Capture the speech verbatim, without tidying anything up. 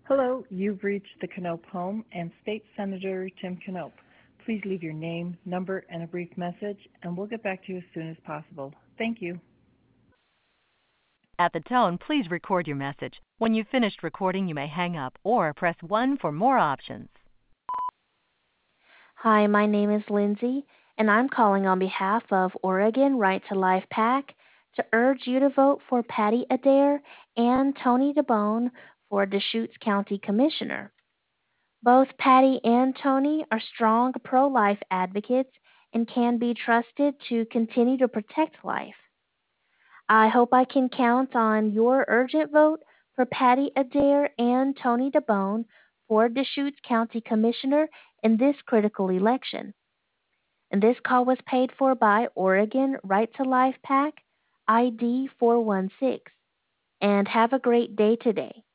Hello, you've reached the Knope home and State Senator Tim Knope. Please leave your name, number, and a brief message, and we'll get back to you as soon as possible. Thank you. At the tone, please record your message. When you've finished recording, you may hang up or press one for more options. Hi, my name is Lindsay, and I'm calling on behalf of Oregon Right to Life PAC to urge you to vote for Patty Adair and Tony DeBone for Deschutes County Commissioner. Both Patty and Tony are strong pro-life advocates and can be trusted to continue to protect life. I hope I can count on your urgent vote for Patty Adair and Tony DeBone for Deschutes County Commissioner in this critical election. And this call was paid for by Oregon Right to Life PAC, I D four one six. And have a great day today.